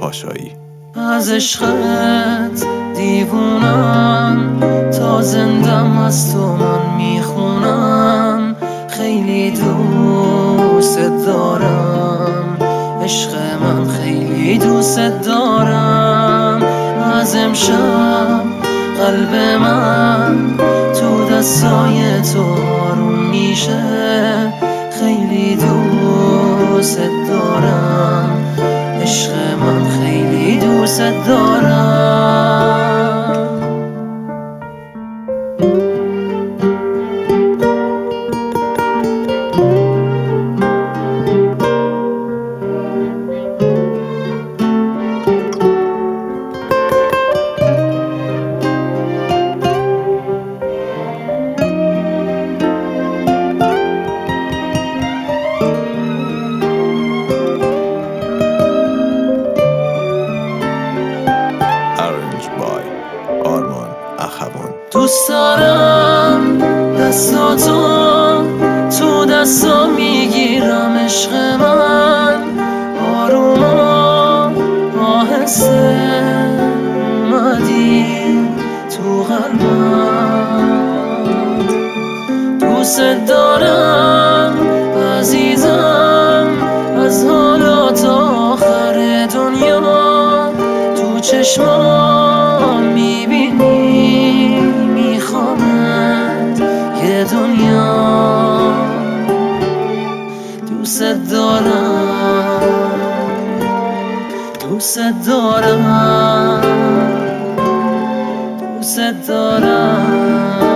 پاشایی. از عشقت دیوونم، تا زندم از تو من میخونم. خیلی دوست دارم، عشق من خیلی دوست دارم. از امشب قلب من تو دستای تو آروم میشه. خیلی دوست دارم، عشق من خیلی دوست دارم. آرمان اخوان. دوست دارم دستاتو تو دستا میگیرم، عشق من آروم آهسته اومدی تو قلبم. دوست دارم عزیزم، از حالا تا آخر دنیا تو چشمام میبینی میخوامت یه دنیا. دوست دارم، دوست دارم، دوست دارم.